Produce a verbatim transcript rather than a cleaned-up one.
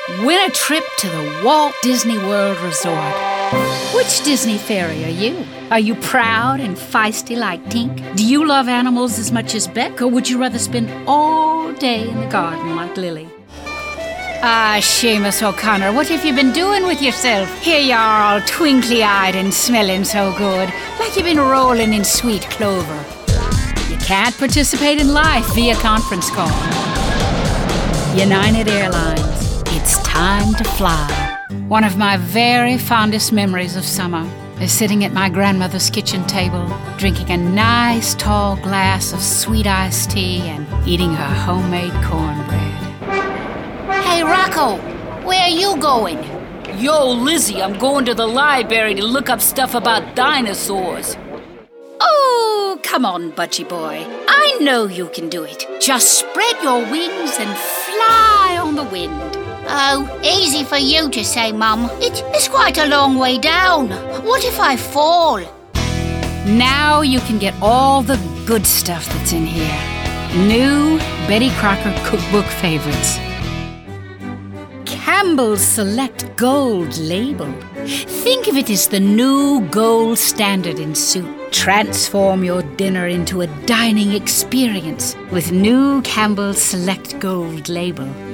Win a trip to the Walt Disney World Resort. Which Disney fairy are you? Are you proud and feisty like Tink? Do you love animals as much as Beck, or would you rather spend all day in the garden like Lily? Ah, Seamus O'Connor, what have you been doing with yourself? Here you are all twinkly-eyed and smelling so good, like you've been rolling in sweet clover. You can't participate in life via conference call. United Airlines, it's time to fly. One of my very fondest memories of summer is sitting at my grandmother's kitchen table, drinking a nice tall glass of sweet iced tea and eating her homemade cornbread. Hey, Rocco, where are you going? Yo, Lizzie, I'm going to the library to look up stuff about dinosaurs. Oh, come on, Budgie boy. I know you can do it. Just spread your wings and fly on the wind. Oh, easy for you to say, Mum. It, it's quite a long way down. What if I fall? Now you can get all the good stuff that's in here. New Betty Crocker cookbook favorites. Campbell's Select Gold label. Think of it as the new gold standard in soup. Transform your dinner into a dining experience with new Campbell's Select Gold label.